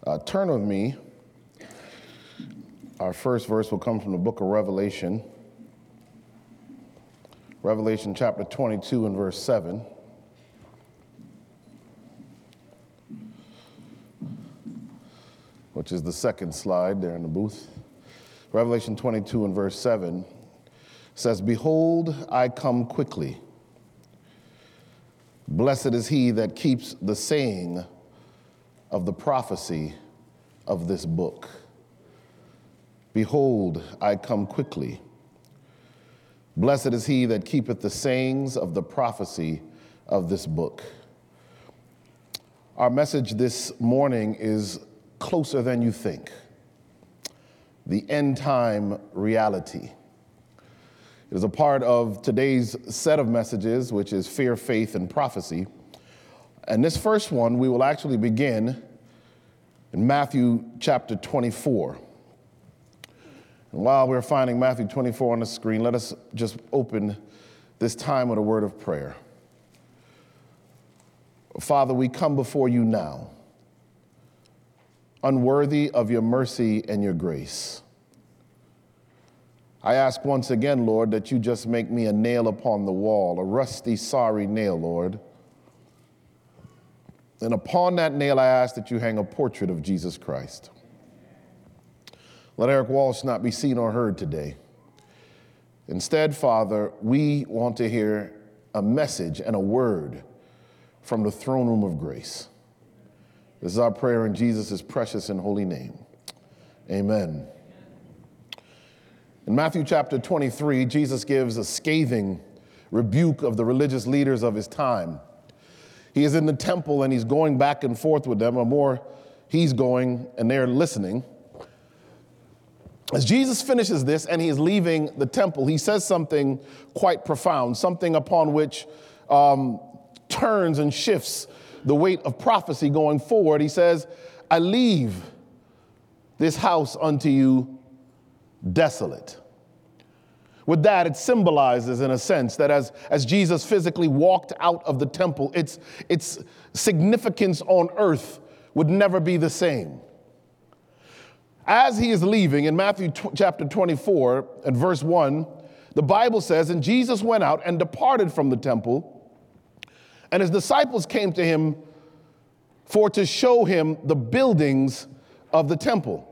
Turn with me. Our first verse will come from the book of Revelation. Revelation chapter 22 and verse 7. Which is the second slide there in the booth. Revelation 22 and verse 7 says, "Behold, I come quickly. Blessed is he that keeps the saying of the prophecy of this book. Behold, I come quickly. Blessed is he that keepeth the sayings of the prophecy of this book." Our message this morning is closer than you think. The end time reality. It is a part of today's set of messages, which is fear, faith, and prophecy. And this first one, we will actually begin in Matthew chapter 24. And while we're finding Matthew 24 on the screen, let us just open this time with a word of prayer. Father, we come before you now, unworthy of your mercy and your grace. I ask once again, Lord, that you just make me a nail upon the wall, a rusty, sorry nail, Lord. And upon that nail, I ask that you hang a portrait of Jesus Christ. Let Eric Walsh not be seen or heard today. Instead, Father, we want to hear a message and a word from the throne room of grace. This is our prayer in Jesus' precious and holy name. Amen. In Matthew chapter 23, Jesus gives a scathing rebuke of the religious leaders of his time. He is in the temple and he's going back and forth with them, or more, he's going and they're listening. As Jesus finishes this and he is leaving the temple, he says something quite profound, something upon which turns and shifts the weight of prophecy going forward. He says, "I leave this house unto you desolate." With that, it symbolizes, in a sense, that as Jesus physically walked out of the temple, its significance on earth would never be the same. As he is leaving, in Matthew chapter 24 and verse 1, the Bible says, "And Jesus went out and departed from the temple, and his disciples came to him for to show him the buildings of the temple.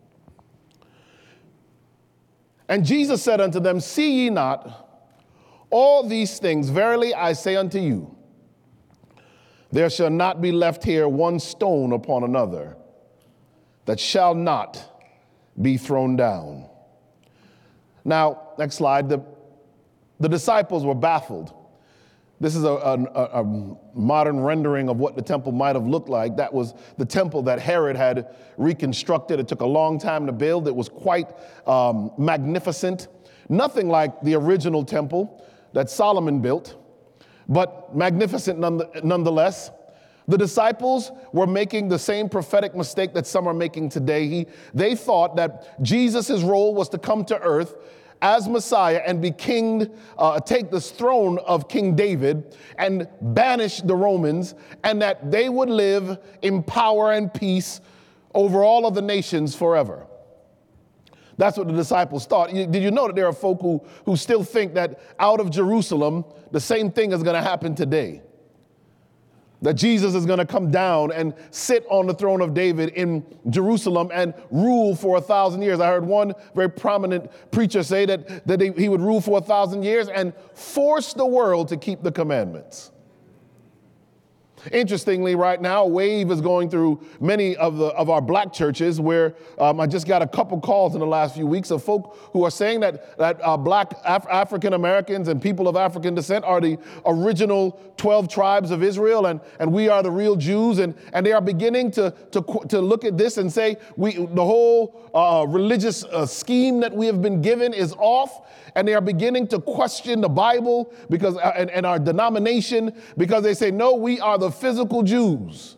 And Jesus said unto them, See ye not all these things? Verily I say unto you, there shall not be left here one stone upon another that shall not be thrown down." Now, next slide. The disciples were baffled. This is a modern rendering of what the temple might have looked like. That was the temple that Herod had reconstructed. It took a long time to build. It was quite magnificent. Nothing like the original temple that Solomon built, but magnificent nonetheless. The disciples were making the same prophetic mistake that some are making today. They thought that Jesus' role was to come to earth as Messiah and be king, take this throne of King David and banish the Romans, and that they would live in power and peace over all of the nations forever. That's what the disciples thought. Did you know that there are folk who still think that out of Jerusalem, the same thing is going to happen today? That Jesus is going to come down and sit on the throne of David in Jerusalem and rule for 1,000 years. I heard one very prominent preacher say that he would rule for 1,000 years and force the world to keep the commandments. Interestingly, right now, a wave is going through many of our black churches where I just got a couple calls in the last few weeks of folk who are saying that black African Americans and people of African descent are the original 12 tribes of Israel, and we are the real Jews, and they are beginning to look at this and say the whole religious scheme that we have been given is off. And they are beginning to question the Bible because and our denomination, because they say, no, we are the physical Jews.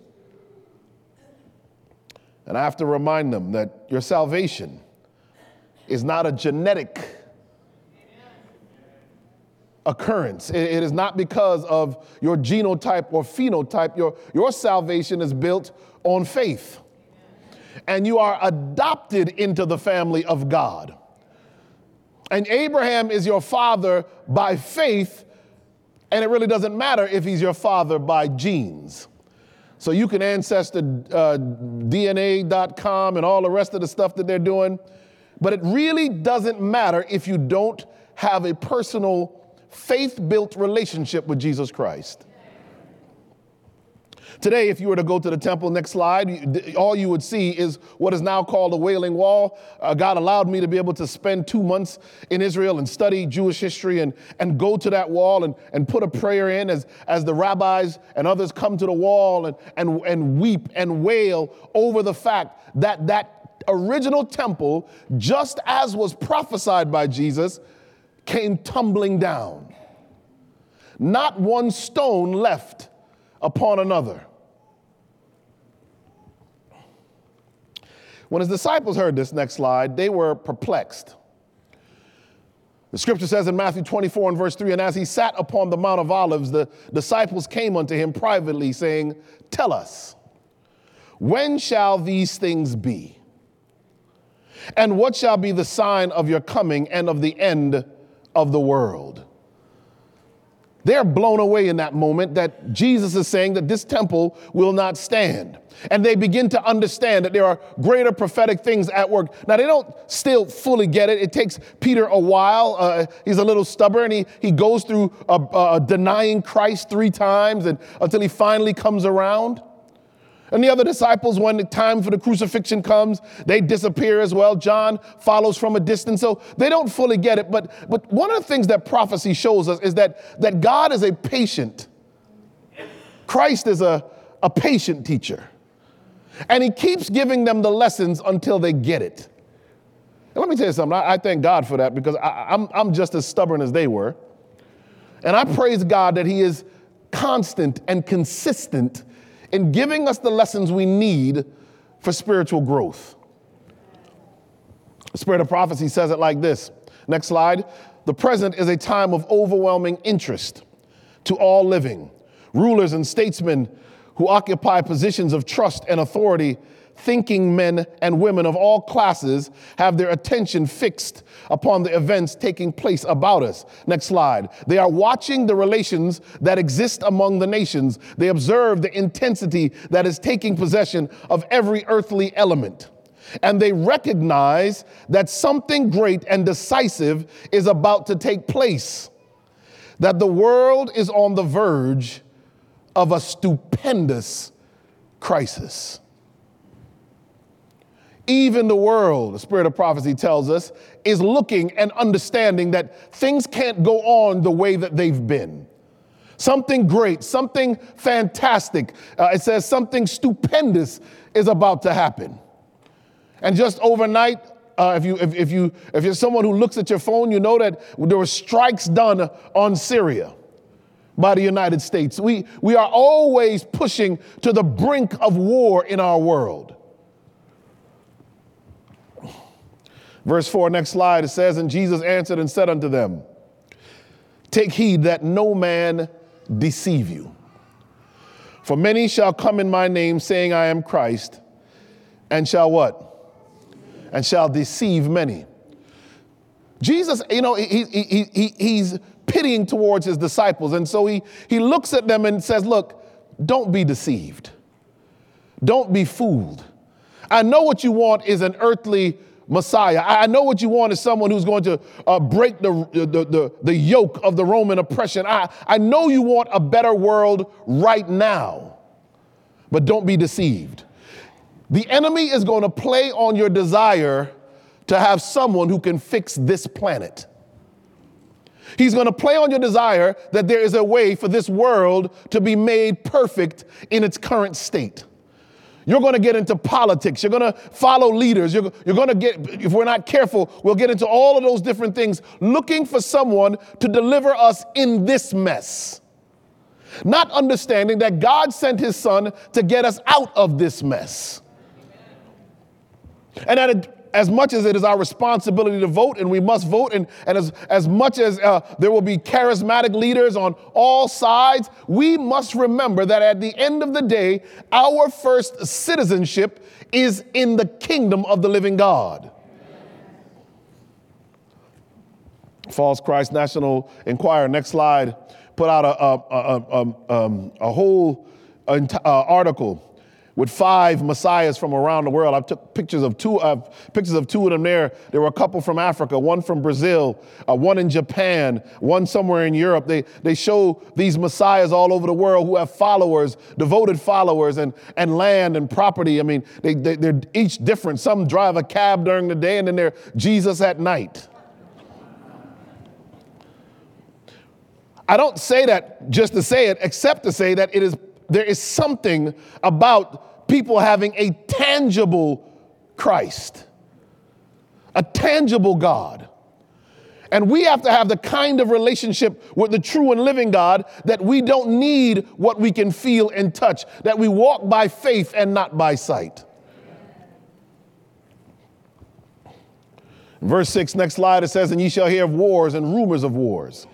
And I have to remind them that your salvation is not a genetic occurrence. It is not because of your genotype or phenotype. Your salvation is built on faith. and you are adopted into the family of God. And Abraham is your father by faith, and it really doesn't matter if he's your father by genes. So you can ancestor DNA.com and all the rest of the stuff that they're doing, but it really doesn't matter if you don't have a personal faith-built relationship with Jesus Christ. Today, if you were to go to the temple, next slide, all you would see is what is now called the Wailing Wall. God allowed me to be able to spend 2 months in Israel and study Jewish history and go to that wall and put a prayer in as the rabbis and others come to the wall and weep and wail over the fact that that original temple, just as was prophesied by Jesus, came tumbling down. Not one stone left upon another. When his disciples heard this, next slide, they were perplexed. The scripture says in Matthew 24 and verse 3, and as he sat upon the Mount of Olives, the disciples came unto him privately, saying, tell us, when shall these things be? And what shall be the sign of your coming and of the end of the world? They're blown away in that moment that Jesus is saying that this temple will not stand. And they begin to understand that there are greater prophetic things at work. Now, they don't still fully get it. It takes Peter a while. He's a little stubborn. He goes through denying Christ 3 times until he finally comes around. And the other disciples, when the time for the crucifixion comes, they disappear as well. John follows from a distance. So they don't fully get it. But one of the things that prophecy shows us is that God is a patient. Christ is a patient teacher. And he keeps giving them the lessons until they get it. And let me tell you something. I thank God for that, because I'm just as stubborn as they were. And I praise God that he is constant and consistent in giving us the lessons we need for spiritual growth. The spirit of prophecy says it like this. Next slide. The present is a time of overwhelming interest to all living. Rulers and statesmen who occupy positions of trust and authority, thinking men and women of all classes, have their attention fixed upon the events taking place about us. Next slide. They are watching the relations that exist among the nations. They observe the intensity that is taking possession of every earthly element. And they recognize that something great and decisive is about to take place, that the world is on the verge of a stupendous crisis. Even the world, the spirit of prophecy tells us, is looking and understanding that things can't go on the way that they've been. Something great, something fantastic, it says something stupendous is about to happen. And just overnight, if you're someone who looks at your phone, you know that there were strikes done on Syria by the United States. We are always pushing to the brink of war in our world. Verse 4, next slide, it says, and Jesus answered and said unto them, take heed that no man deceive you. For many shall come in my name, saying, I am Christ, and shall what? And shall deceive many. Jesus, he's pitying towards his disciples. And so he looks at them and says, look, don't be deceived. Don't be fooled. I know what you want is an earthly Messiah. I know what you want is someone who's going to break the yoke of the Roman oppression. I know you want a better world right now, but don't be deceived. The enemy is going to play on your desire to have someone who can fix this planet. He's going to play on your desire that there is a way for this world to be made perfect in its current state. You're going to get into politics. You're going to follow leaders. You're going to get, if we're not careful, we'll get into all of those different things, looking for someone to deliver us in this mess. Not understanding that God sent his son to get us out of this mess. And as much as it is our responsibility to vote, and we must vote, and as much as there will be charismatic leaders on all sides, we must remember that at the end of the day, our first citizenship is in the kingdom of the living God. False Christ National Enquirer, next slide, put out a whole article with 5 messiahs from around the world. I took pictures of two of them there. There were a couple from Africa, one from Brazil, one in Japan, one somewhere in Europe. They show these messiahs all over the world who have followers, devoted followers, and land and property. I mean, they're each different. Some drive a cab during the day, and then they're Jesus at night. I don't say that just to say it, except to say that there is something about people having a tangible Christ, a tangible God. And we have to have the kind of relationship with the true and living God that we don't need what we can feel and touch, that we walk by faith and not by sight. Verse 6, next slide, it says, "And ye shall hear of wars and rumors of wars."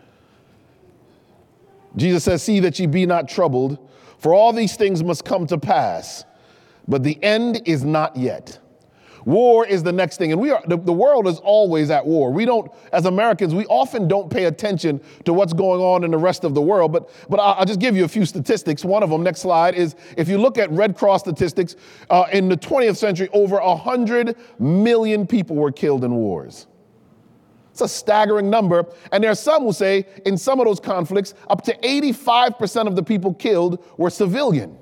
Jesus says, "See that ye be not troubled, for all these things must come to pass, but the end is not yet." War is the next thing. And the world is always at war. We don't, as Americans, we often don't pay attention to what's going on in the rest of the world. But I'll just give you a few statistics. One of them, next slide, is if you look at Red Cross statistics, in the 20th century, over 100 million people were killed in wars. It's a staggering number. And there are some who say in some of those conflicts, up to 85% of the people killed were civilian.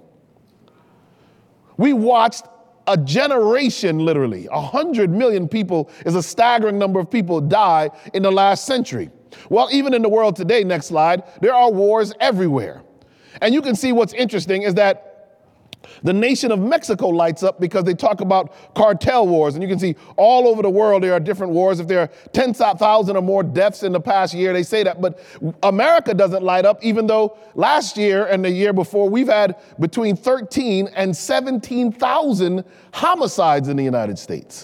We watched a generation, literally, 100 million people is a staggering number of people die in the last century. Well, even in the world today, next slide, there are wars everywhere. And you can see what's interesting is that the nation of Mexico lights up because they talk about cartel wars. And you can see all over the world there are different wars. If there are 10,000 or more deaths in the past year, they say that. But America doesn't light up, even though last year and the year before, we've had between 13 and 17,000 homicides in the United States.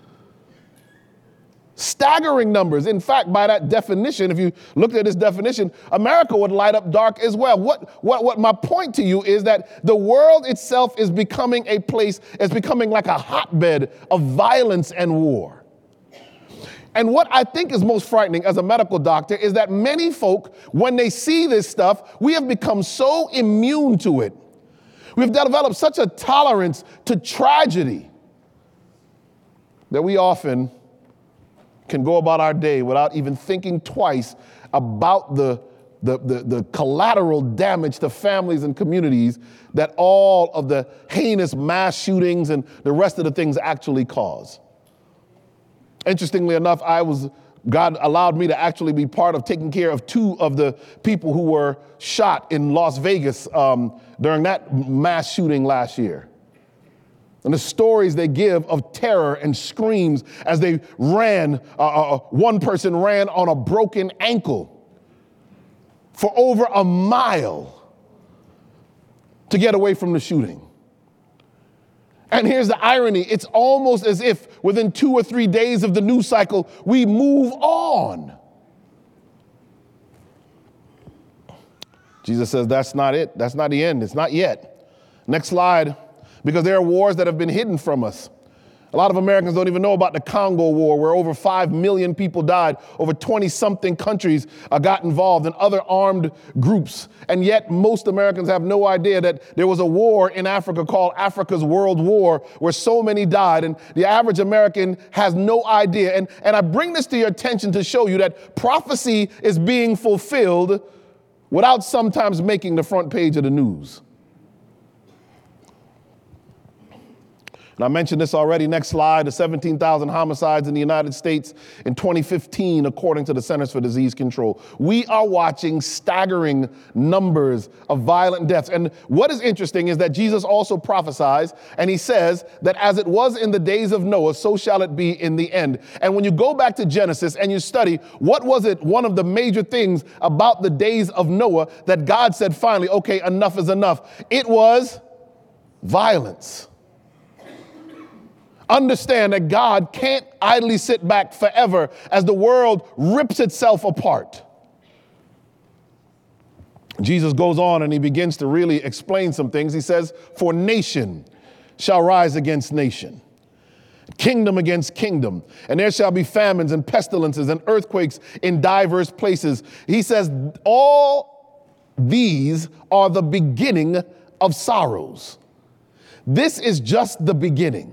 Staggering numbers. In fact, by that definition, if you looked at this definition, America would light up dark as well. What my point to you is that the world itself is becoming a place, is becoming like a hotbed of violence and war. And what I think is most frightening as a medical doctor is that many folk, when they see this stuff, we have become so immune to it. We've developed such a tolerance to tragedy that we often can go about our day without even thinking twice about the collateral damage to families and communities that all of the heinous mass shootings and the rest of the things actually cause. Interestingly enough, God allowed me to actually be part of taking care of 2 of the people who were shot in Las Vegas during that mass shooting last year. And the stories they give of terror and screams as they ran, one person ran on a broken ankle for over a mile to get away from the shooting. And here's the irony. It's almost as if within 2 or 3 days of the news cycle, we move on. Jesus says that's not it. That's not the end. It's not yet. Next slide. Because there are wars that have been hidden from us. A lot of Americans don't even know about the Congo War, where over 5 million people died. Over 20-something countries got involved in other armed groups. And yet most Americans have no idea that there was a war in Africa called Africa's World War, where so many died. And the average American has no idea. And I bring this to your attention to show you that prophecy is being fulfilled without sometimes making the front page of the news. And I mentioned this already. Next slide, the 17,000 homicides in the United States in 2015, according to the Centers for Disease Control. We are watching staggering numbers of violent deaths. And what is interesting is that Jesus also prophesies, and he says that as it was in the days of Noah, so shall it be in the end. And when you go back to Genesis and you study, what was it, one of the major things about the days of Noah that God said finally, okay, enough is enough? It was violence. Understand that God can't idly sit back forever as the world rips itself apart. Jesus goes on and he begins to really explain some things. He says, for nation shall rise against nation, kingdom against kingdom, and there shall be famines and pestilences and earthquakes in diverse places. He says, all these are the beginning of sorrows. This is just the beginning.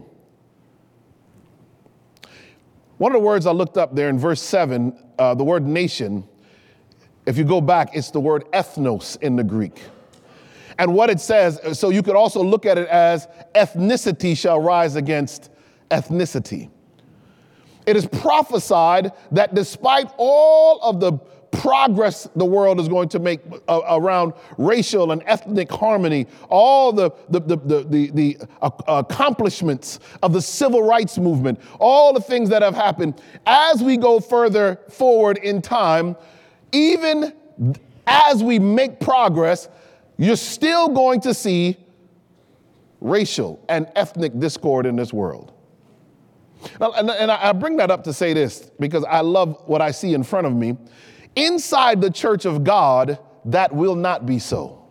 One of the words I looked up there in verse 7, the word nation, if you go back, it's the word ethnos in the Greek. And what it says, so you could also look at it as ethnicity shall rise against ethnicity. It is prophesied that despite all of the progress the world is going to make around racial and ethnic harmony, all the accomplishments of the civil rights movement, all the things that have happened, as we go further forward in time, even as we make progress, you're still going to see racial and ethnic discord in this world. Now, and I bring that up to say this because I love what I see in front of me. Inside the church of God, that will not be so.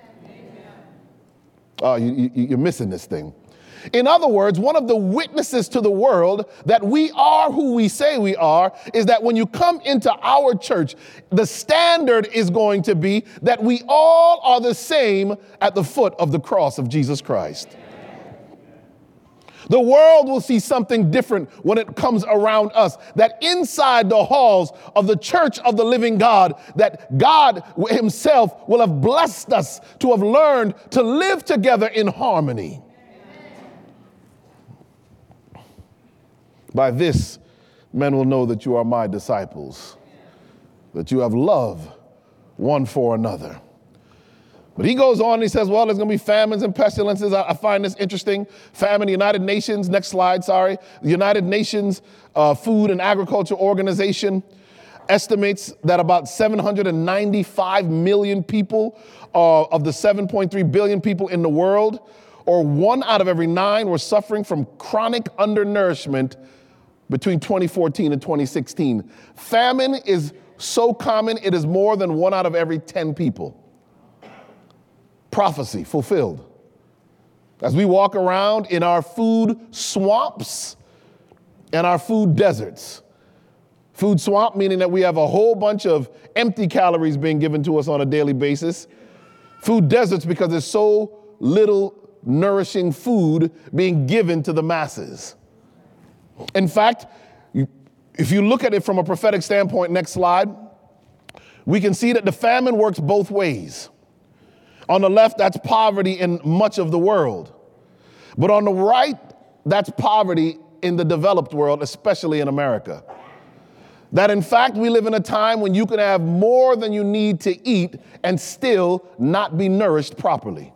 Oh, you're missing this thing. In other words, one of the witnesses to the world that we are who we say we are is that when you come into our church, the standard is going to be that we all are the same at the foot of the cross of Jesus Christ. The world will see something different when it comes around us, that inside the halls of the church of the living God, that God himself will have blessed us to have learned to live together in harmony. By this, men will know that you are my disciples, that you have love one for another. But he goes on and he says, well, there's going to be famines and pestilences. I find this interesting. Famine, the United Nations, next slide, sorry. The United Nations Food and Agriculture Organization estimates that about 795 million people of the 7.3 billion people in the world, or 1 out of every 9, were suffering from chronic undernourishment between 2014 and 2016. Famine is so common, it is more than 1 out of every 10 people. Prophecy fulfilled. As we walk around in our food swamps and our food deserts. Food swamp meaning that we have a whole bunch of empty calories being given to us on a daily basis. Food deserts because there's so little nourishing food being given to the masses. In fact, if you look at it from a prophetic standpoint, next slide, we can see that the famine works both ways. On the left, that's poverty in much of the world. But on the right, that's poverty in the developed world, especially in America. That in fact, we live in a time when you can have more than you need to eat and still not be nourished properly.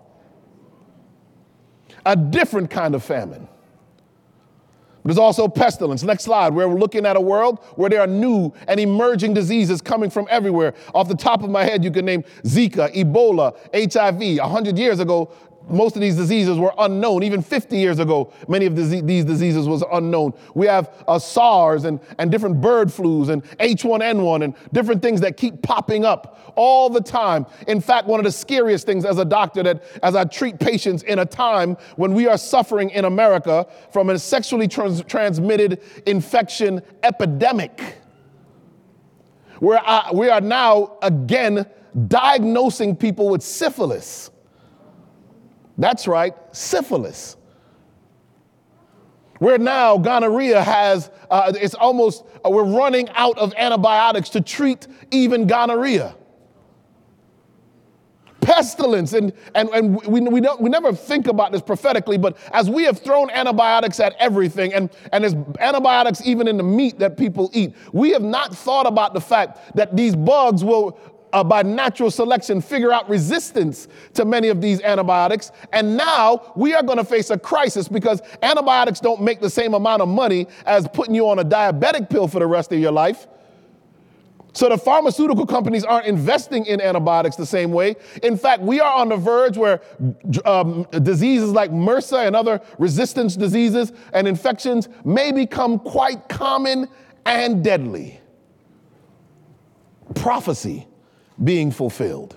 A different kind of famine. There's also pestilence. Next slide, where we're looking at a world where there are new and emerging diseases coming from everywhere. Off the top of my head, you can name Zika, Ebola, HIV. 100 years ago, most of these diseases were unknown. Even 50 years ago, many of these diseases was unknown. We have SARS and different bird flus and H1N1 and different things that keep popping up all the time. In fact, one of the scariest things as a doctor, that as I treat patients in a time when we are suffering in America from a sexually transmitted infection epidemic, where we are now again diagnosing people with syphilis. That's right, syphilis. Where now gonorrhea has, it's almost, we're running out of antibiotics to treat even gonorrhea. Pestilence, and we never think about this prophetically, but as we have thrown antibiotics at everything, and there's antibiotics even in the meat that people eat, we have not thought about the fact that these bugs will, by natural selection, figure out resistance to many of these antibiotics. And now we are going to face a crisis because antibiotics don't make the same amount of money as putting you on a diabetic pill for the rest of your life. So the pharmaceutical companies aren't investing in antibiotics the same way. In fact, we are on the verge where diseases like MRSA and other resistance diseases and infections may become quite common and deadly. Prophecy being fulfilled.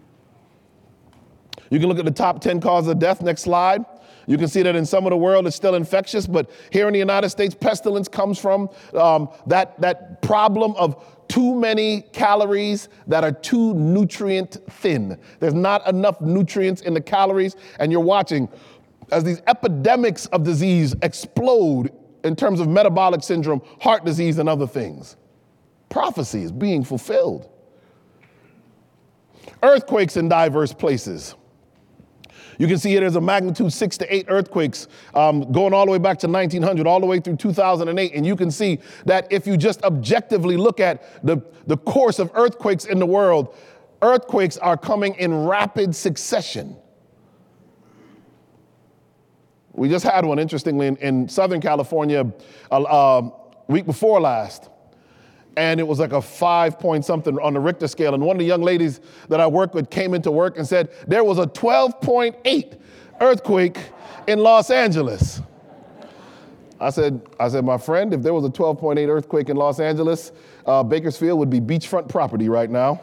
You can look at the top 10 causes of death. Next slide. You can see that in some of the world it's still infectious, but here in the United States, pestilence comes from that problem of too many calories that are too nutrient thin. There's not enough nutrients in the calories, and you're watching as these epidemics of disease explode in terms of metabolic syndrome, heart disease, and other things. Prophecy is being fulfilled. Earthquakes in diverse places. You can see here there's a magnitude 6 to 8 earthquakes going all the way back to 1900, all the way through 2008. And you can see that if you just objectively look at the course of earthquakes in the world, earthquakes are coming in rapid succession. We just had one, interestingly, in Southern California week before last. And it was like a 5 point something on the Richter scale. And one of the young ladies that I work with came into work and said, there was a 12.8 earthquake in Los Angeles. I said, my friend, if there was a 12.8 earthquake in Los Angeles, Bakersfield would be beachfront property right now.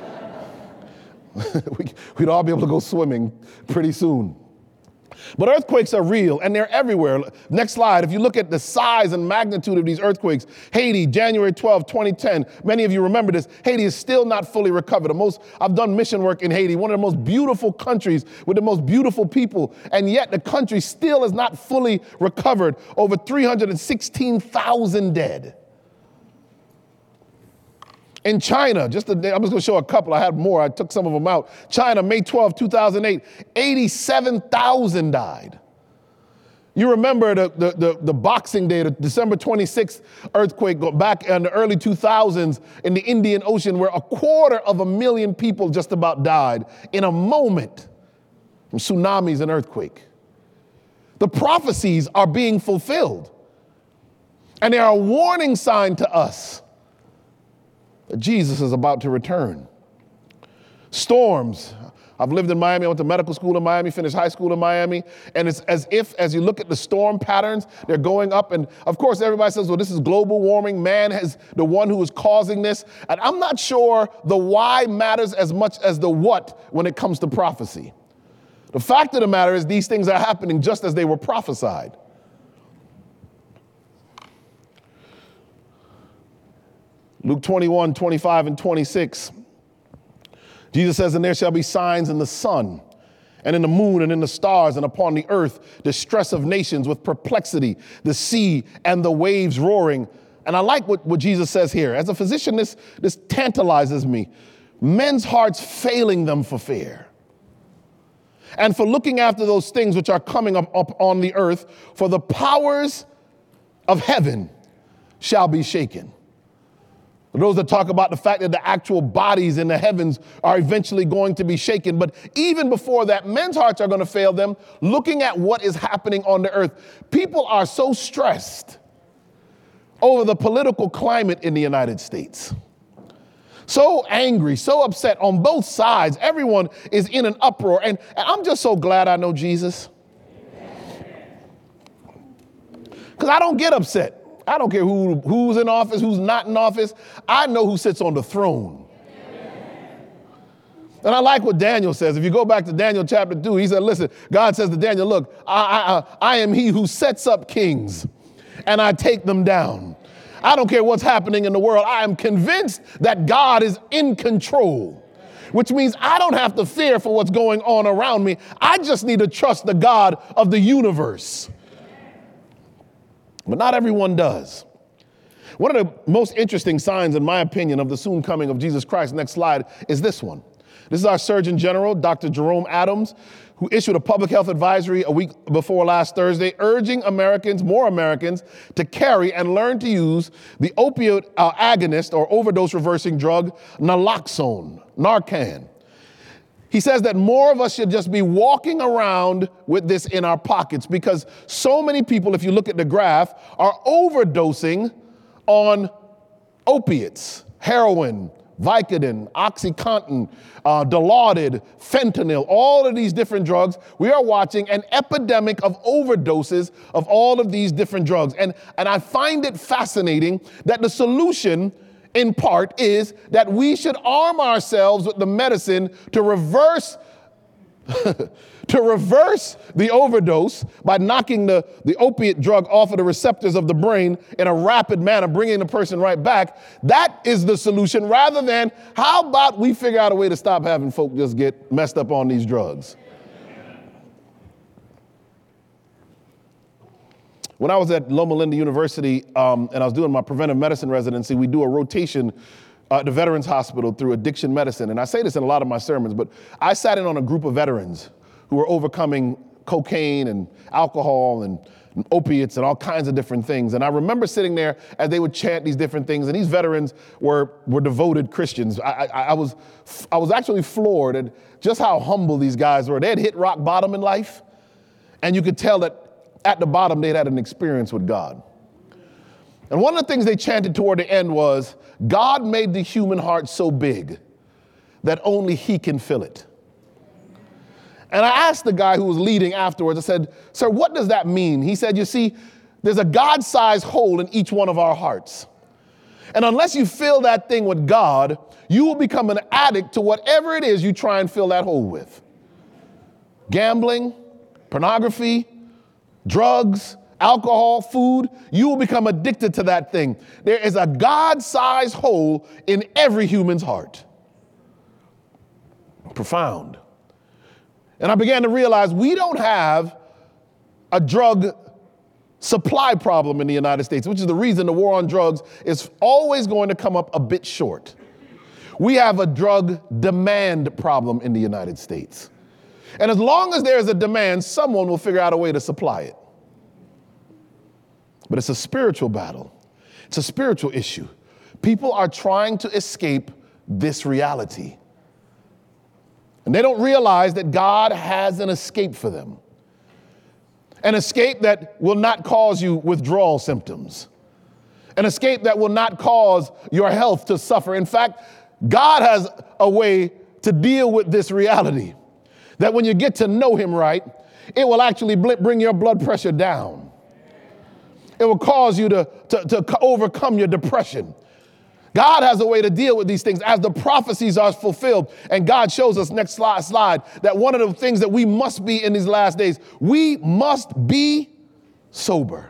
We'd all be able to go swimming pretty soon. But earthquakes are real, and they're everywhere. Next slide. If you look at the size and magnitude of these earthquakes, Haiti, January 12, 2010, many of you remember this. Haiti is still not fully recovered. I've done mission work in Haiti, one of the most beautiful countries with the most beautiful people, and yet the country still is not fully recovered. Over 316,000 dead. In China, I'm just going to show a couple. I had more. I took some of them out. China, May 12, 2008, 87,000 died. You remember the Boxing Day, the December 26th earthquake back in the early 2000s in the Indian Ocean, where 250,000 people just about died in a moment from tsunamis and earthquake. The prophecies are being fulfilled. And they are a warning sign to us that Jesus is about to return. Storms. I've lived in Miami. I went to medical school in Miami, finished high school in Miami. And it's as if, as you look at the storm patterns, they're going up. And of course, everybody says, well, this is global warming. Man is the one who is causing this. And I'm not sure the why matters as much as the what when it comes to prophecy. The fact of the matter is these things are happening just as they were prophesied. Luke 21, 25, and 26. Jesus says, and there shall be signs in the sun and in the moon and in the stars and upon the earth, distress of nations with perplexity, the sea and the waves roaring. And I like what Jesus says here. As a physician, this tantalizes me. Men's hearts failing them for fear. And for looking after those things which are coming up on the earth, for the powers of heaven shall be shaken. Those that talk about the fact that the actual bodies in the heavens are eventually going to be shaken. But even before that, men's hearts are going to fail them looking at what is happening on the earth. People are so stressed over the political climate in the United States. So angry, so upset on both sides. Everyone is in an uproar. And I'm just so glad I know Jesus. Because I don't get upset. I don't care who's in office, who's not in office. I know who sits on the throne. And I like what Daniel says. If you go back to Daniel chapter 2, he said, listen, God says to Daniel, look, I am he who sets up kings and I take them down. I don't care what's happening in the world. I am convinced that God is in control, which means I don't have to fear for what's going on around me. I just need to trust the God of the universe. But not everyone does. One of the most interesting signs, in my opinion, of the soon coming of Jesus Christ, next slide, is this one. This is our Surgeon General, Dr. Jerome Adams, who issued a public health advisory a week before last Thursday, urging more Americans, to carry and learn to use the opioid agonist or overdose reversing drug naloxone, Narcan. He says that more of us should just be walking around with this in our pockets because so many people, if you look at the graph, are overdosing on opiates, heroin, Vicodin, OxyContin, Dilaudid, fentanyl, all of these different drugs. We are watching an epidemic of overdoses of all of these different drugs. And I find it fascinating that the solution, in part, is that we should arm ourselves with the medicine to reverse the overdose by knocking the opiate drug off of the receptors of the brain in a rapid manner, bringing the person right back. That is the solution, rather than how about we figure out a way to stop having folk just get messed up on these drugs. When I was at Loma Linda University and I was doing my preventive medicine residency, we do a rotation at the Veterans Hospital through addiction medicine. And I say this in a lot of my sermons, but I sat in on a group of veterans who were overcoming cocaine and alcohol and opiates and all kinds of different things. And I remember sitting there as they would chant these different things. And these veterans were devoted Christians. I was actually floored at just how humble these guys were. They had hit rock bottom in life. And you could tell that at the bottom, they'd had an experience with God. And one of the things they chanted toward the end was, God made the human heart so big that only he can fill it. And I asked the guy who was leading afterwards, I said, sir, what does that mean? He said, you see, there's a God-sized hole in each one of our hearts. And unless you fill that thing with God, you will become an addict to whatever it is you try and fill that hole with. Gambling, pornography, drugs, alcohol, food, you will become addicted to that thing. There is a God-sized hole in every human's heart. Profound. And I began to realize we don't have a drug supply problem in the United States, which is the reason the war on drugs is always going to come up a bit short. We have a drug demand problem in the United States. And as long as there's a demand, someone will figure out a way to supply it. But it's a spiritual battle. It's a spiritual issue. People are trying to escape this reality. And they don't realize that God has an escape for them. An escape that will not cause you withdrawal symptoms. An escape that will not cause your health to suffer. In fact, God has a way to deal with this reality. That when you get to know him right, it will actually bring your blood pressure down. It will cause you to overcome your depression. God has a way to deal with these things as the prophecies are fulfilled. And God shows us, next slide, that one of the things that we must be in these last days, we must be sober.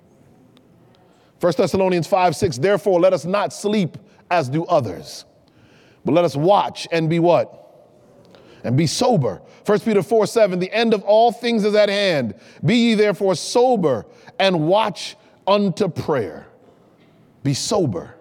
1 Thessalonians 5:6, therefore let us not sleep as do others, but let us watch and be what? And be sober. 1 Peter 4:7, the end of all things is at hand. Be ye therefore sober and watch unto prayer. Be sober.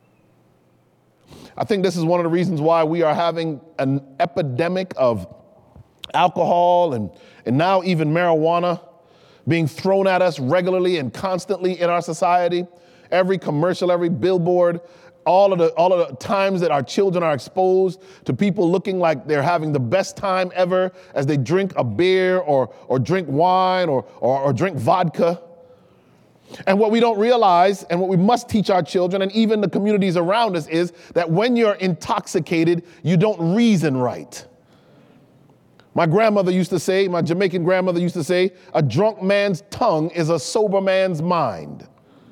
I think this is one of the reasons why we are having an epidemic of alcohol and now even marijuana being thrown at us regularly and constantly in our society. Every commercial, every billboard, all of the times that our children are exposed to people looking like they're having the best time ever as they drink a beer or drink wine or drink vodka. And what we don't realize, and what we must teach our children and even the communities around us, is that when you're intoxicated, you don't reason right. My grandmother used to say, my Jamaican grandmother used to say, a drunk man's tongue is a sober man's mind.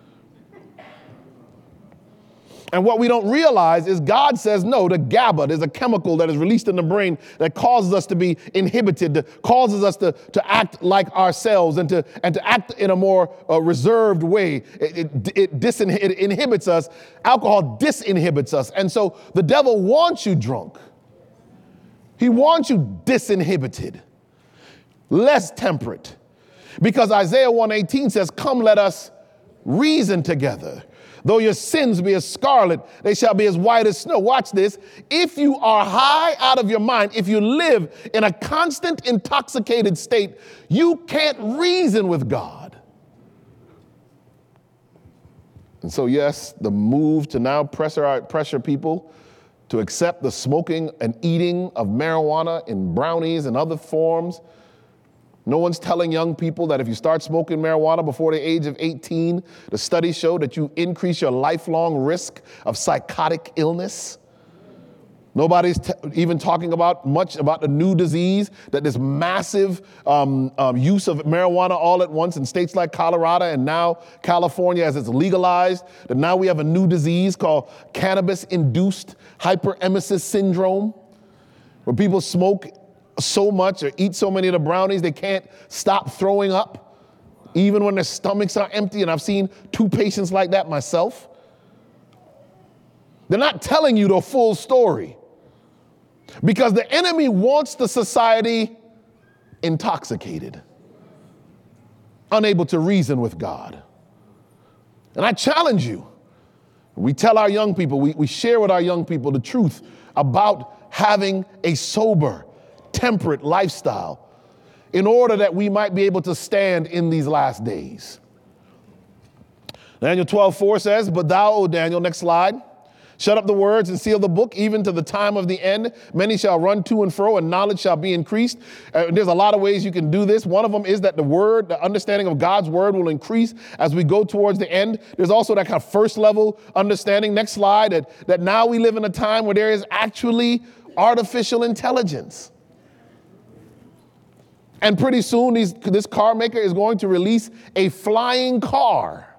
And what we don't realize is God says no to GABA. There's a chemical that is released in the brain that causes us to be inhibited, that causes us to act like ourselves and to act in a more reserved way. It inhibits us. Alcohol disinhibits us. And so the devil wants you drunk. He wants you disinhibited, less temperate. Because Isaiah 1:18 says, come, let us reason together. Though your sins be as scarlet, they shall be as white as snow. Watch this. If you are high out of your mind, if you live in a constant intoxicated state, you can't reason with God. And so, yes, the move to now pressure people to accept the smoking and eating of marijuana in brownies and other forms No one's telling young people that if you start smoking marijuana before the age of 18, the studies show that you increase your lifelong risk of psychotic illness. Nobody's even talking much about the new disease, that this massive use of marijuana all at once in states like Colorado and now California as it's legalized, that now we have a new disease called cannabis-induced hyperemesis syndrome, where people smoke so much or eat so many of the brownies they can't stop throwing up, even when their stomachs are empty. And I've seen 2 patients like that myself. They're not telling you the full story because the enemy wants the society intoxicated, unable to reason with God. And I challenge you. We tell our young people, we share with our young people the truth about having a sober, temperate lifestyle in order that we might be able to stand in these last days. Daniel 12:4 says, but thou, O Daniel, next slide, shut up the words and seal the book, even to the time of the end. Many shall run to and fro, and knowledge shall be increased. There's a lot of ways you can do this. One of them is that the understanding of God's word will increase as we go towards the end. There's also that kind of first level understanding. Next slide, that now we live in a time where there is actually artificial intelligence. And pretty soon, this car maker is going to release a flying car.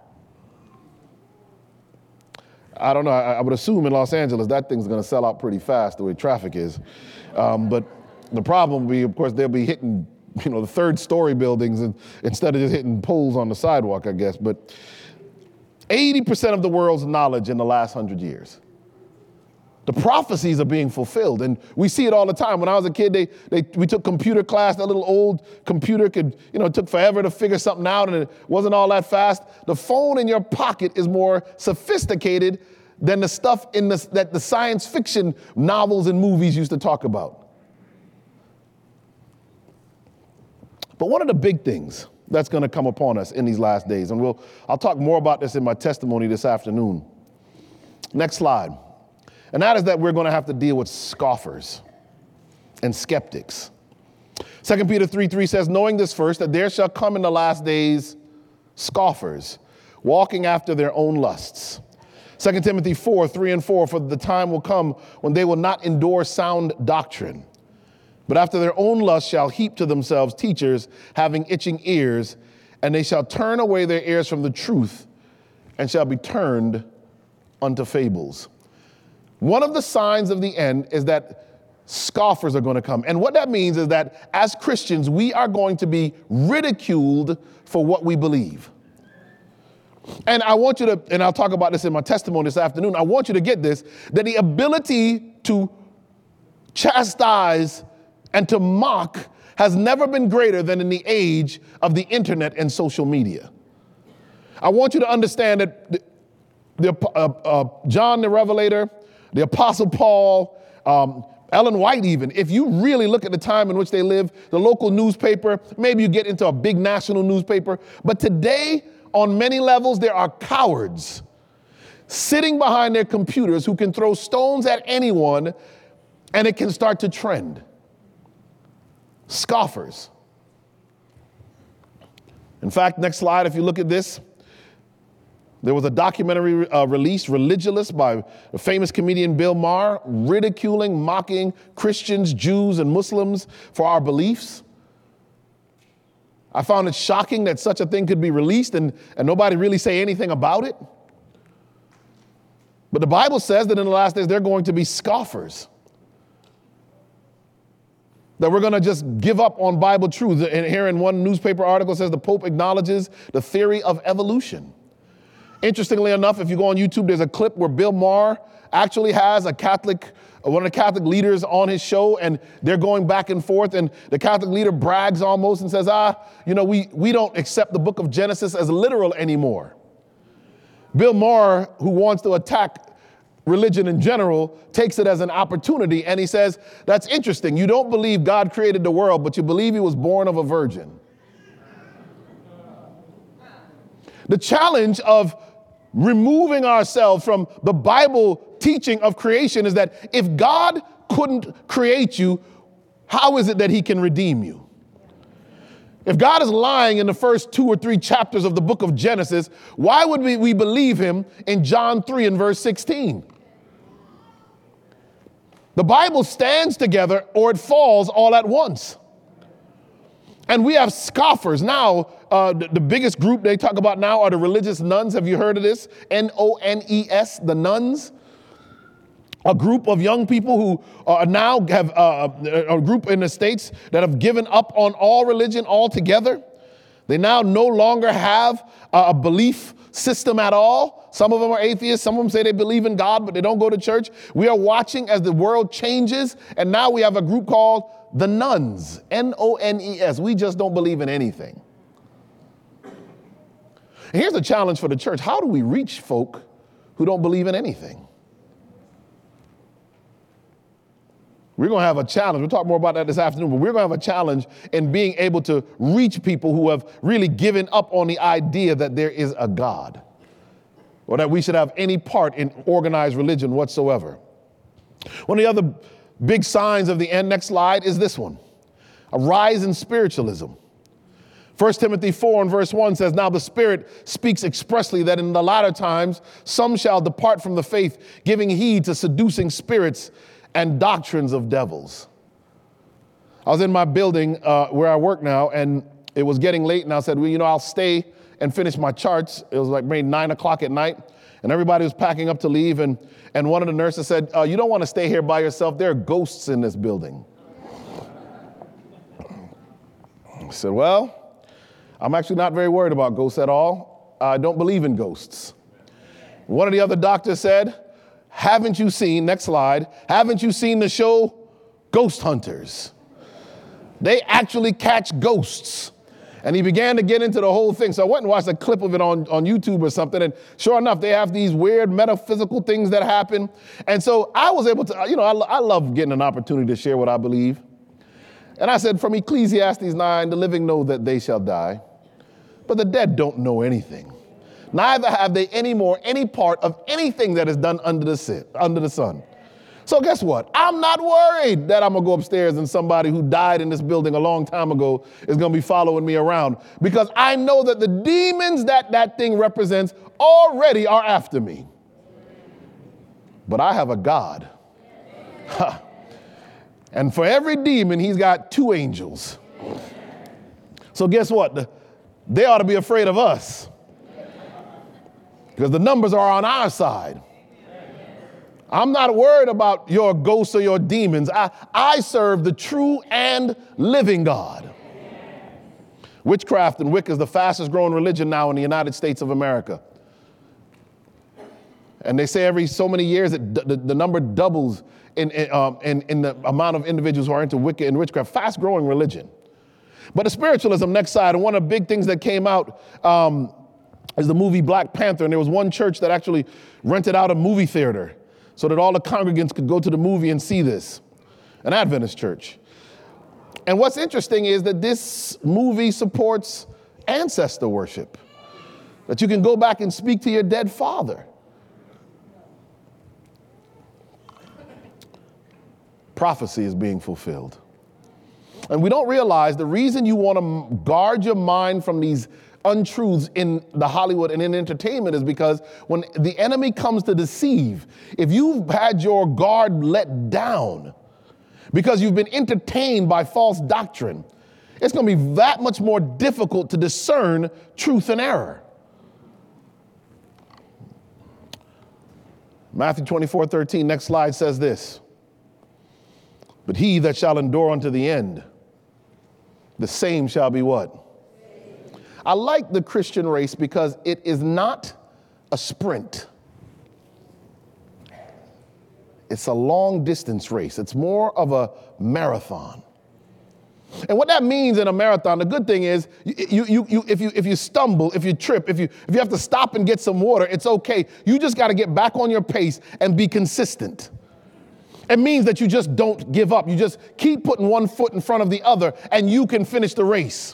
I don't know. I would assume in Los Angeles, that thing's going to sell out pretty fast the way traffic is. But the problem will be, of course, they'll be hitting, the 3rd story buildings instead of just hitting poles on the sidewalk, I guess. But 80% of the world's knowledge in the last 100 years. The prophecies are being fulfilled, and we see it all the time. When I was a kid, we took computer class. That little old computer it took forever to figure something out, and it wasn't all that fast. The phone in your pocket is more sophisticated than the stuff that the science fiction novels and movies used to talk about. But one of the big things that's going to come upon us in these last days, and I'll talk more about this in my testimony this afternoon. Next slide. And that is that we're going to have to deal with scoffers and skeptics. 2 Peter 3:3 says, knowing this first, that there shall come in the last days scoffers, walking after their own lusts. 2 Timothy 4:3-4, for the time will come when they will not endure sound doctrine, but after their own lust shall heap to themselves teachers having itching ears, and they shall turn away their ears from the truth and shall be turned unto fables. One of the signs of the end is that scoffers are going to come. And what that means is that as Christians, we are going to be ridiculed for what we believe. And I want you to, and I'll talk about this in my testimony this afternoon, I want you to get this, that the ability to chastise and to mock has never been greater than in the age of the internet and social media. I want you to understand that John the Revelator, the Apostle Paul, Ellen White even, if you really look at the time in which they live, the local newspaper, maybe you get into a big national newspaper, but today, on many levels, there are cowards sitting behind their computers who can throw stones at anyone and it can start to trend. Scoffers. In fact, next slide, if you look at this, there was a documentary released, Religulous, by the famous comedian Bill Maher, ridiculing, mocking Christians, Jews, and Muslims for our beliefs. I found it shocking that such a thing could be released and nobody really say anything about it. But the Bible says that in the last days, there are going to be scoffers. That we're going to just give up on Bible truth. And here in one newspaper article says the Pope acknowledges the theory of evolution. Interestingly enough, if you go on YouTube, there's a clip where Bill Maher actually has one of the Catholic leaders on his show, and they're going back and forth, and the Catholic leader brags almost and says, we don't accept the book of Genesis as literal anymore. Bill Maher, who wants to attack religion in general, takes it as an opportunity, and he says, that's interesting. You don't believe God created the world, but you believe he was born of a virgin. The challenge of removing ourselves from the Bible teaching of creation is that if God couldn't create you, how is it that he can redeem you? If God is lying in the first 2 or 3 chapters of the book of Genesis, why would we believe him in John 3 and verse 16? The Bible stands together or it falls all at once. And we have scoffers. Now, the biggest group they talk about now are the religious nuns. Have you heard of this? N-O-N-E-S, the nuns. A group of young people who now have a group in the States that have given up on all religion altogether. They now no longer have a belief system at all. Some of them are atheists. Some of them say they believe in God, but they don't go to church. We are watching as the world changes. And now we have a group called the nuns, N-O-N-E-S. We just don't believe in anything. And here's a challenge for the church. How do we reach folk who don't believe in anything? We're going to have a challenge. We'll talk more about that this afternoon, but we're going to have a challenge in being able to reach people who have really given up on the idea that there is a God or that we should have any part in organized religion whatsoever. One of the other big signs of the end, next slide, is this one: a rise in spiritualism. 1 Timothy 4 and verse 1 says, "Now the Spirit speaks expressly that in the latter times some shall depart from the faith, giving heed to seducing spirits and doctrines of devils." I was in my building where I work now, and it was getting late, and I said, well, I'll stay and finish my charts. It was like maybe 9 o'clock at night, and everybody was packing up to leave, and one of the nurses said, you don't want to stay here by yourself. There are ghosts in this building. I said, well, I'm actually not very worried about ghosts at all. I don't believe in ghosts. One of the other doctors said, haven't you seen, next slide, haven't you seen the show Ghost Hunters? They actually catch ghosts. And he began to get into the whole thing. So I went and watched a clip of it on YouTube or something. And sure enough, they have these weird metaphysical things that happen. And so I was able to, I love getting an opportunity to share what I believe. And I said, from Ecclesiastes 9, the living know that they shall die, but the dead don't know anything. Neither have they any part of anything that is done under the sun. So guess what? I'm not worried that I'm going to go upstairs and somebody who died in this building a long time ago is going to be following me around, because I know that the demons that thing represents already are after me. But I have a God. And for every demon, he's got 2 angels. So guess what? They ought to be afraid of us, because the numbers are on our side. I'm not worried about your ghosts or your demons. I serve the true and living God. Witchcraft and Wicca is the fastest growing religion now in the United States of America. And they say every so many years the number doubles in the amount of individuals who are into Wicca and witchcraft. Fast growing religion. But the spiritualism, next side, and one of the big things that came out is the movie Black Panther. And there was one church that actually rented out a movie theater so that all the congregants could go to the movie and see this, an Adventist church. And what's interesting is that this movie supports ancestor worship, that you can go back and speak to your dead father. Prophecy is being fulfilled. And we don't realize the reason you want to guard your mind from these untruths in the Hollywood and in entertainment is because when the enemy comes to deceive, if you've had your guard let down because you've been entertained by false doctrine, it's going to be that much more difficult to discern truth and error. Matthew 24:13, next slide, says this: "But he that shall endure unto the end, the same shall be" what? I like the Christian race because it is not a sprint. It's a long distance race. It's more of a marathon. And what that means in a marathon, the good thing is if you stumble, if you trip, if you have to stop and get some water, it's okay. You just got to get back on your pace and be consistent. It means that you just don't give up. You just keep putting one foot in front of the other and you can finish the race.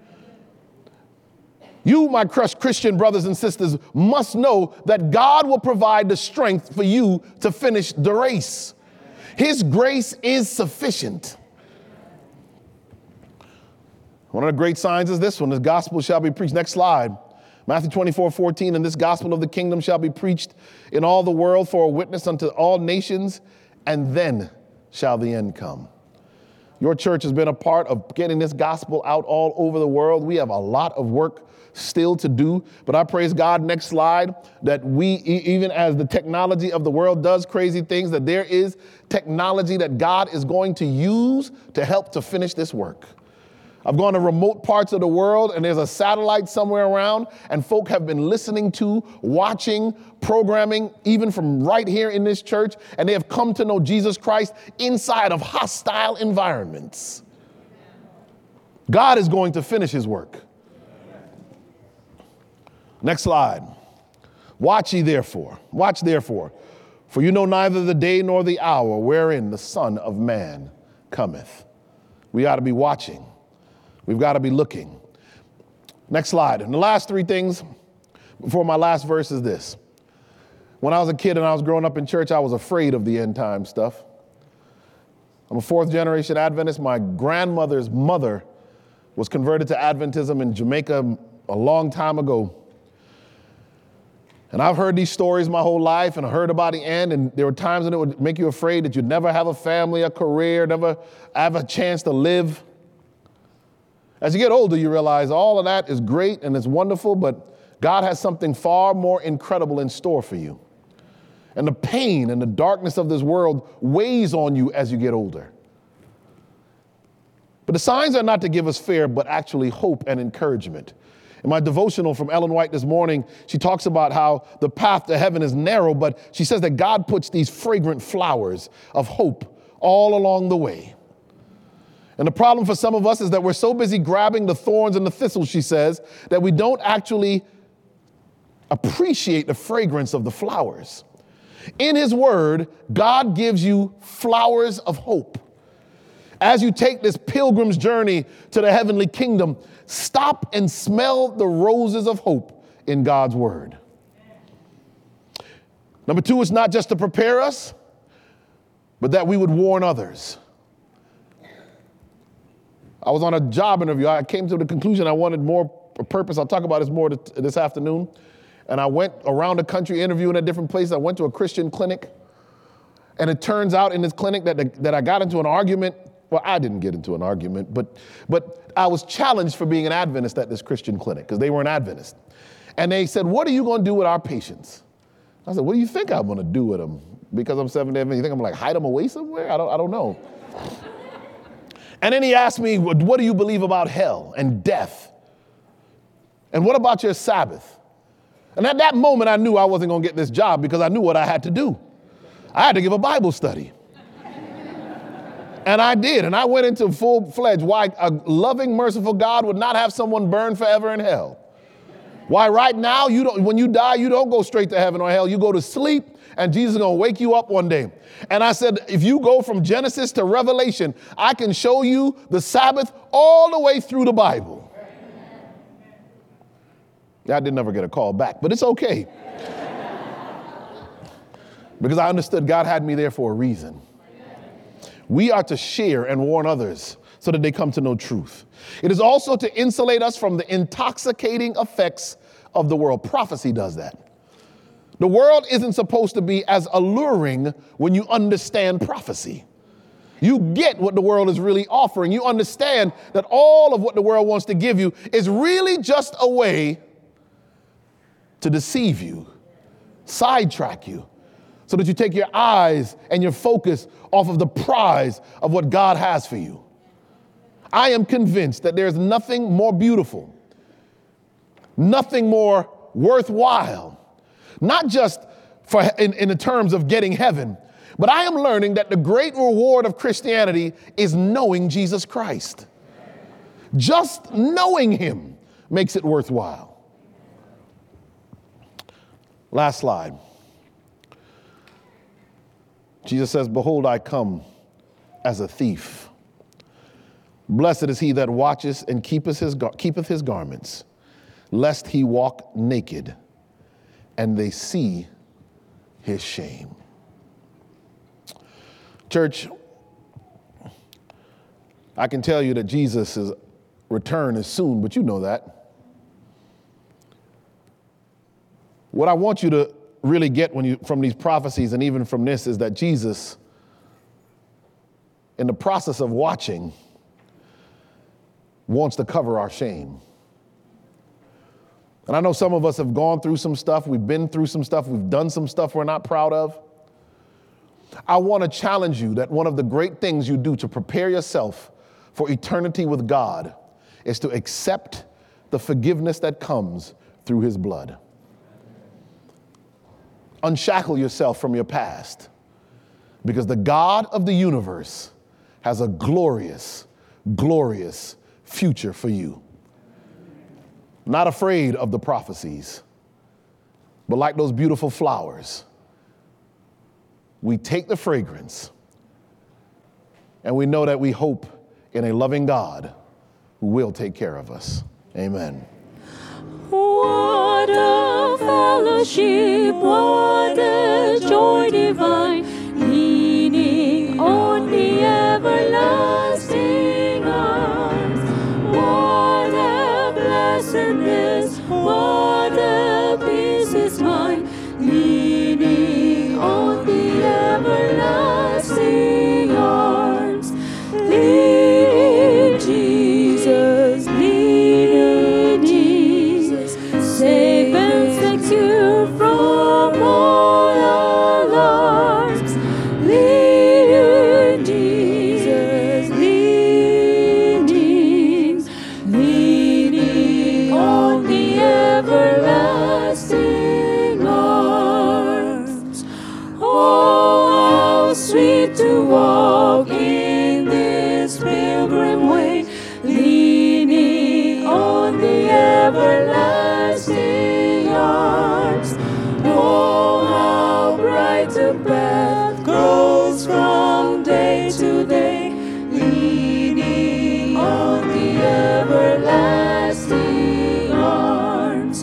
You, my Christian brothers and sisters, must know that God will provide the strength for you to finish the race. His grace is sufficient. One of the great signs is this one: the gospel shall be preached. Next slide. Matthew 24:14, and this gospel of the kingdom shall be preached in all the world for a witness unto all nations, and then shall the end come. Your church has been a part of getting this gospel out all over the world. We have a lot of work still to do, but I praise God, next slide, that we, even as the technology of the world does crazy things, that there is technology that God is going to use to help to finish this work. I've gone to remote parts of the world, and there's a satellite somewhere around, and folk have been listening to, watching, programming, even from right here in this church, and they have come to know Jesus Christ inside of hostile environments. God is going to finish his work. Next slide. Watch therefore, for you know neither the day nor the hour wherein the Son of Man cometh. We ought to be watching. We've got to be looking. Next slide. And the last three things before my last verse is this. When I was a kid and I was growing up in church, I was afraid of the end time stuff. I'm a fourth generation Adventist. My grandmother's mother was converted to Adventism in Jamaica a long time ago. And I've heard these stories my whole life and I heard about the end. And there were times when it would make you afraid that you'd never have a family, a career, never have a chance to live. As you get older, you realize all of that is great and it's wonderful, but God has something far more incredible in store for you. And the pain and the darkness of this world weighs on you as you get older. But the signs are not to give us fear, but actually hope and encouragement. In my devotional from Ellen White this morning, she talks about how the path to heaven is narrow, but she says that God puts these fragrant flowers of hope all along the way. And the problem for some of us is that we're so busy grabbing the thorns and the thistles, she says, that we don't actually appreciate the fragrance of the flowers. In his word, God gives you flowers of hope. As you take this pilgrim's journey to the heavenly kingdom, stop and smell the roses of hope in God's word. Number two, it's not just to prepare us, but that we would warn others. I was on a job interview. I came to the conclusion I wanted more purpose. I'll talk about this more this afternoon. And I went around the country interviewing at different places. I went to a Christian clinic. And it turns out in this clinic that I got into an argument. Well, I didn't get into an argument, but I was challenged for being an Adventist at this Christian clinic because they were an Adventist. And they said, what are you going to do with our patients? I said, what do you think I'm going to do with them? Because I'm Seventh-day Adventist, you think I'm like hide them away somewhere? I don't know. And then he asked me, what do you believe about hell and death? And what about your Sabbath? And at that moment, I knew I wasn't going to get this job because I knew what I had to do. I had to give a Bible study. And I did. And I went into full-fledged why a loving, merciful God would not have someone burn forever in hell. Why right now, when you die, you don't go straight to heaven or hell. You go to sleep, and Jesus is going to wake you up one day. And I said, if you go from Genesis to Revelation, I can show you the Sabbath all the way through the Bible. I didn't ever get a call back, but it's okay. Because I understood God had me there for a reason. We are to share and warn others so that they come to know truth. It is also to insulate us from the intoxicating effects of the world. Prophecy does that. The world isn't supposed to be as alluring when you understand prophecy. You get what the world is really offering. You understand that all of what the world wants to give you is really just a way to deceive you, sidetrack you, so that you take your eyes and your focus off of the prize of what God has for you. I am convinced that there's nothing more beautiful, nothing more worthwhile, not just in the terms of getting heaven, but I am learning that the great reward of Christianity is knowing Jesus Christ. Just knowing him makes it worthwhile. Last slide. Jesus says, behold, I come as a thief. Blessed is he that watches and keepeth his garments, lest he walk naked, and they see his shame. Church, I can tell you that Jesus is return is soon, but you know that. What I want you to really get from these prophecies and even from this is that Jesus, in the process of watching, wants to cover our shame. And I know some of us have gone through some stuff, we've been through some stuff, we've done some stuff we're not proud of. I want to challenge you that one of the great things you do to prepare yourself for eternity with God is to accept the forgiveness that comes through his blood. Unshackle yourself from your past, because the God of the universe has a glorious, glorious future for you. Not afraid of the prophecies, but like those beautiful flowers, we take the fragrance and we know that we hope in a loving God who will take care of us. Amen. What a fellowship, what a joy divine, leaning on the everlasting arms. What a blessedness, what a peace is mine, leaning on the everlasting arms. Lean Jesus, lean Jesus, safe and secure from all alarms. Lean Jesus, leaning on the everlasting arms. Oh, how sweet to walk in this pilgrim way, leaning on the everlasting arms. Oh, how bright the path grows from day to day, leaning on the everlasting arms.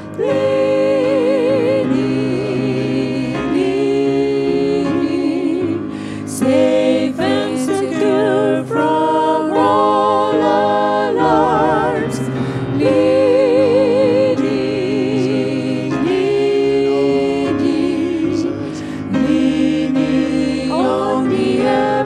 Leaning, safe and secure from all alarms. Leaning on the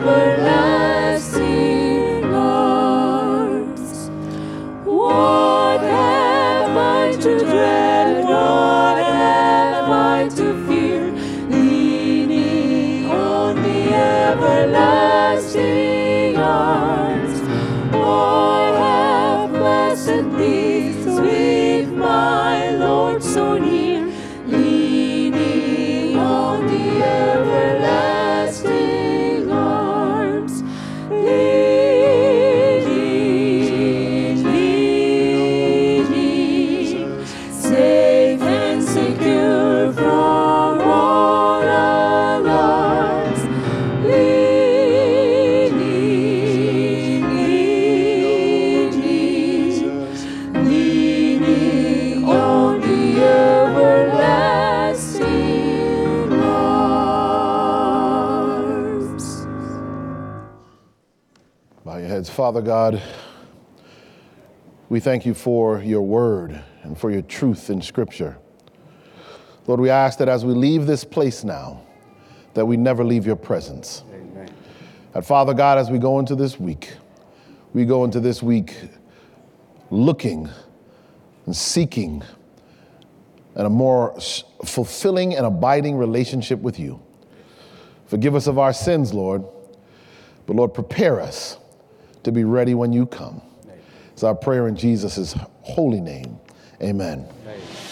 everlasting arms. What have I to dread? What have I to fear? Leaning on the everlasting arms. What have blessed peace with my Lord so near? Leaning on the everlasting arms. Leaning, safe and secure from all alarms. Leaning on the everlasting arms. Bow your heads. Father God, we thank you for your word and for your truth in Scripture. Lord, we ask that as we leave this place now, that we never leave your presence. Amen. And Father God, as we go into this week, looking and seeking and a more fulfilling and abiding relationship with you. Forgive us of our sins, Lord, but Lord, prepare us to be ready when you come. It's our prayer in Jesus' holy name. Amen. Amen.